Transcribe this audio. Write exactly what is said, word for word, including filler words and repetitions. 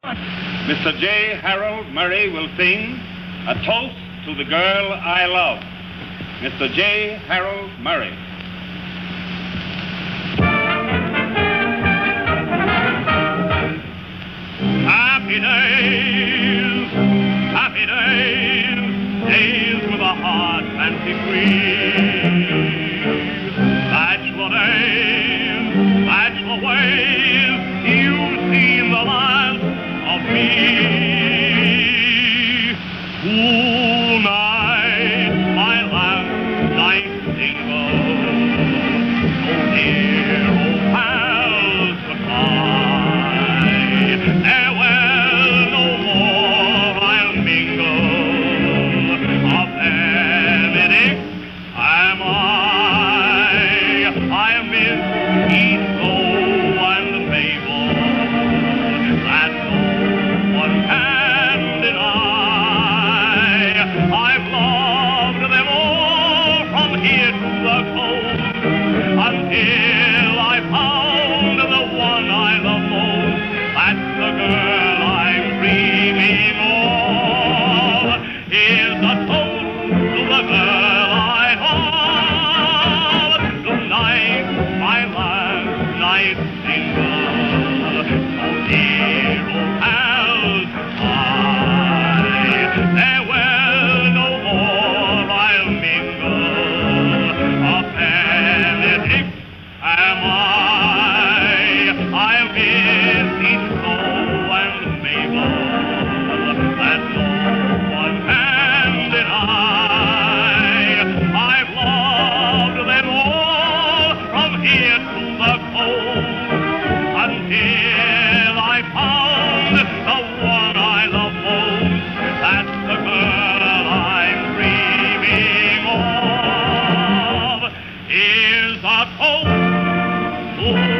Mister J. Harold Murray will sing a toast to the girl I love. Mister J. Harold Murray. Happy days, happy days, days with a heart fancy free. Bachelor days, bachelor ways, you've seen the last of me. Cool night, my last night single. Oh dear, old pals, goodbye. Farewell, no more I'll mingle. A Benedict am I. I miss Heathrow and Mabel. That no one can deny. I've loved them all from here to the coast until I found the one I love most. That's the girl I'm dreaming of. Here's a toast to the girl I love. Tonight, my last night single. So dear old pals, goodbye. Farewell, no more I'll mingle. A Benedict am I. I'll miss each soul and Mabel that no one can deny. I've loved them all from here to the coast until I found the one I love most. That's the girl I'm dreaming of. Here's a toast to